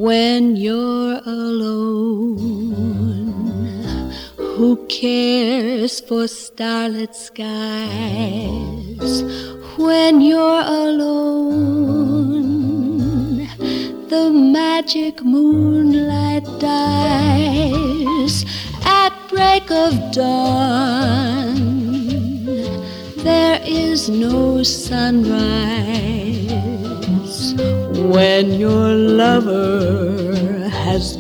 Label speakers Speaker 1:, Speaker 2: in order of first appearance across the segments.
Speaker 1: when you're alone. Who cares for starlit skies when you're alone? The magic moonlight dies at break of dawn. There is no sunrise when your lover has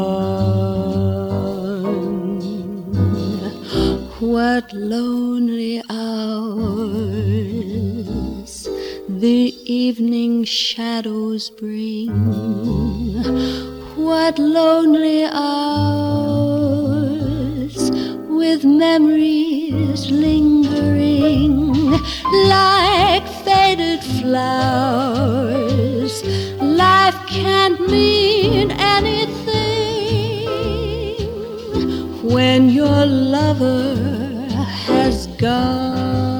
Speaker 1: gone. What lonely hours the evening shadows bring. What lonely hours with memories lingering like faded flowers. Life can't mean anything when your lover has gone.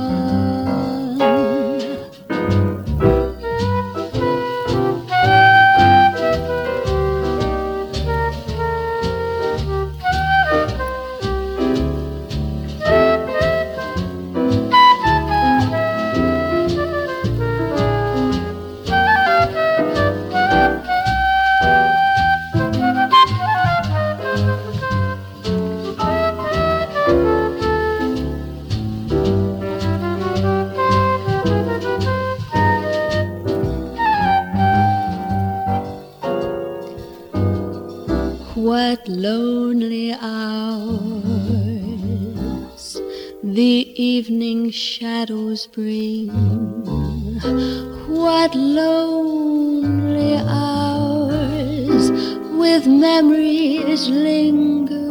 Speaker 1: What lonely hours the evening shadows bring. What lonely hours with memories linger